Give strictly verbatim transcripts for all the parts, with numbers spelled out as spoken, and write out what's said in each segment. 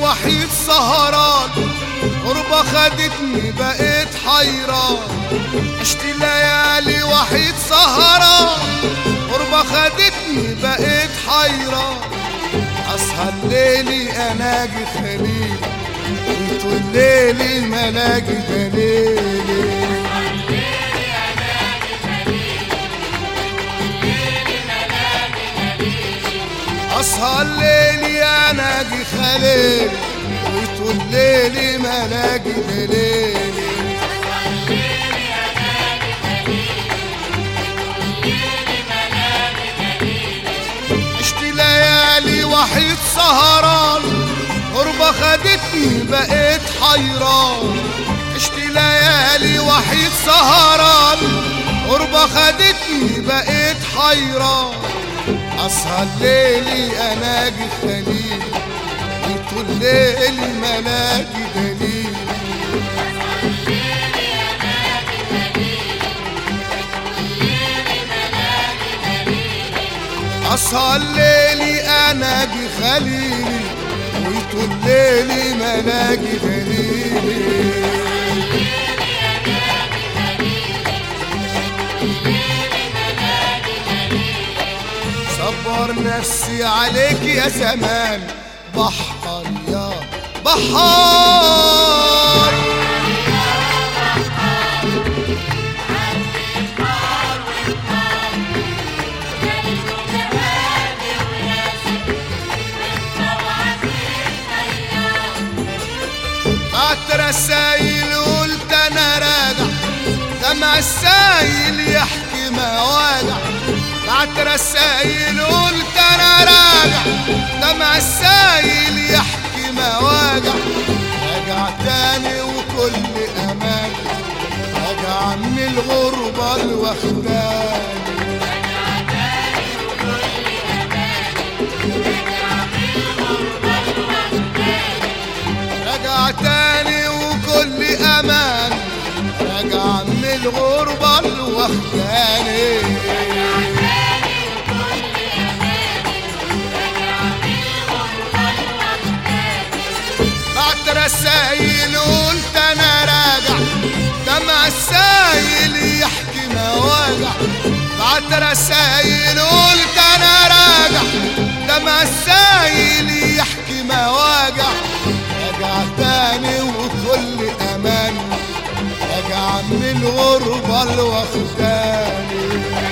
وحيد سهران، غربة خدتني بقيت حيران. عشت ليالي وحيد سهران، غربة خدتني بقيت حيران. أسهر ليلي أناجي خليلي، وطول ليلي ملاقي دليلي. أسهر ليلي أناجي خليلي، وطول ليلي ملاقي دليلي. عشت ليالي وحيد سهران، غربة خدتني بقيت حيران. عشت ليالي وحيد سهران، غربة خدتني بقيت حيران. أسهر ليلي أناجي خليلي، وطول ليلي ملاقي دليلي. أسهر ليلي أناجي خليلي، وطول ليلي ملاقي دليلي. صبر نفسي عليك يا زمان، بحر يا بحار. بعت رسايل قلت انا راجع، دمع السايل يحكي مواجع. بعت رسايل قلت انا راجع، دمع السايل يحكي مواجع. راجع تاني وكل امان، راجع من الغربة الوخداني. راجع تاني وكل امان، راجع من الغربة الوخداني. بعت رسايل قلت انا راجع، دمع السايل يحكي مواجع. بعت رسايل قلت انا راجع، دمع السايل يحكي مواجع. راجع تاني وكل امان، راجع من الغربة الوخداني.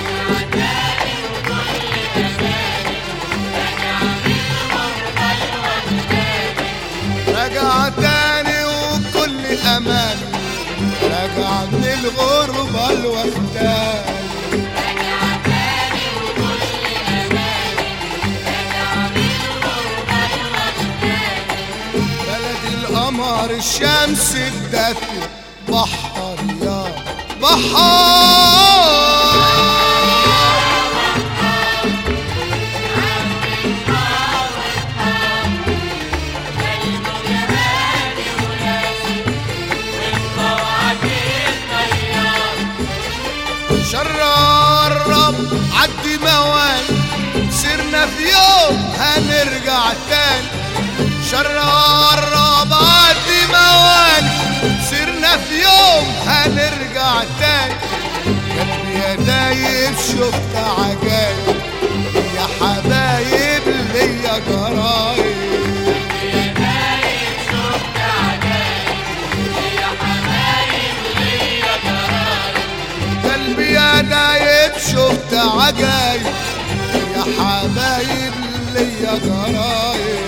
راجع تاني وكل امان، راجع من الغربة الوخداني. بلدي القمر الشمس الدافية، بحر يا بحار. شرار رب عدي مواني، سرنا في يوم هنرجع تاني. شرار رب عدي مواني، سرنا في يوم هنرجع تاني. قلبي يا دايب شفت عجايب، يا حبايب ليا جرايب. قلبي يا دايب شفت عجايب، يا حبايب ليا جرايب.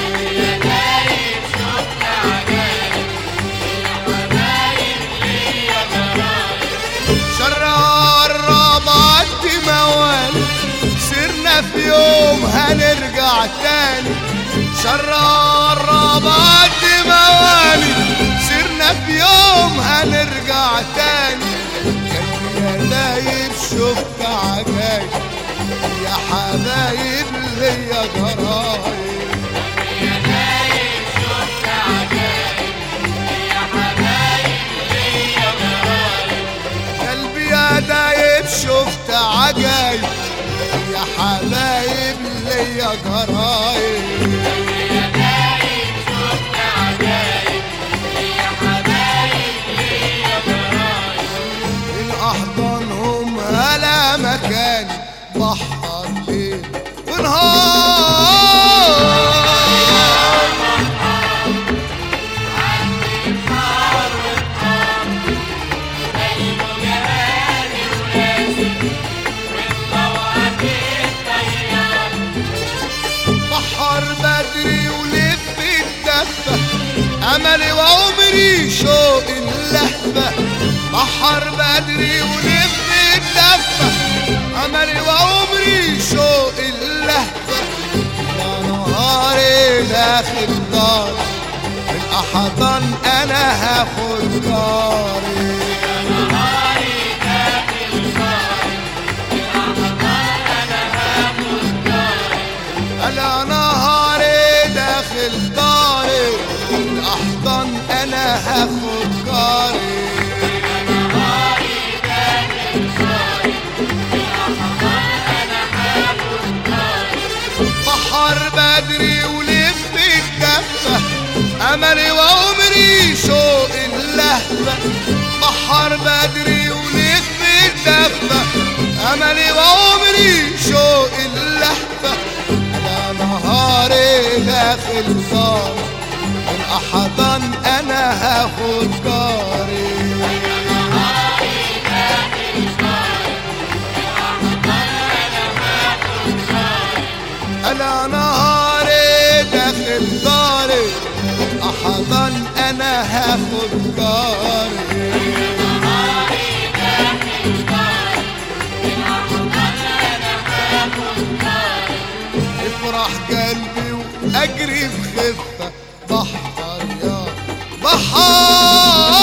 شرار ربعت موالي، سرنا في يوم هنرجع تاني. شرار ربعت موالي، سرنا في يوم هنرجع تاني. قلبي يا دايب شفت عجايب، يا حبايب ليا جرايب. قلبي يا دايب شفت عجايب، يا حبايب ليا جرايب. املي وعمري شوق اللهفة بحر بدري ولف الدفة املي وعمري شوق اللهفة يا نهاري داخل دار الاحضان انا هاخد داري يا نهاري داخل داري الاحضان انا هاخد داري انا نهاري داخل داري الاحضان انا هاخد داري يا نهاري داخل داري الاحضان انا هاخد داري بحر بدري ولف الدفة املي وعمري شوق اللهفة بحر بدري ولف الدفة املي وعمري شوق اللهفة انا نهاري داخل دار الاحضان انا هاخد داري يا نهاري داخل داري الاحضان انا هاخد داري انا نهاري داخل داري الاحضان انا هاخد داري نهاري داخل داري الاحضان انا هاخد داري يفرح قلبي واجري بخفه بحر يا بحر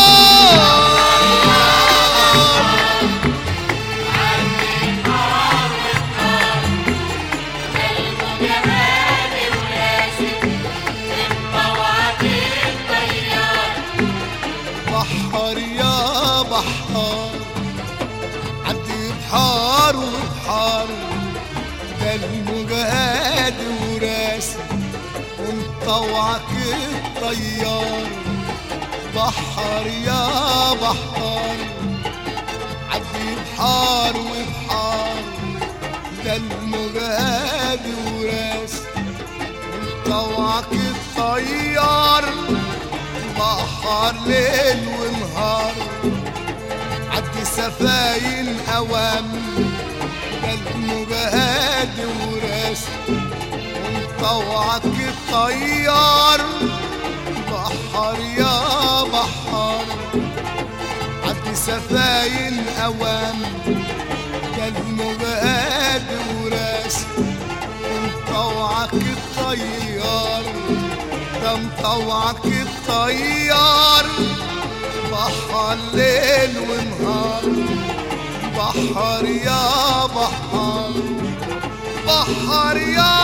عندي حار وطار قلبه جمالي وراسي انت وعدي الطيار بحر يا بحر عدي بحار وبحار ده المجهد وراسي ومطوعك الطيار بحر يا بحر عدي بحار وبحار ده المجهد وراسي ومطوعك الطيار بحر ليل ونهار عدي سفاين اوام ده المجهد وراسي ومطوعك الطيار بحر يا بحر عدي سفاين اوام ده المجهد وراسي ومطوعك الطيار ده مطوعك الطيار بحر ليل ونهار بحر يا بحر بحر يا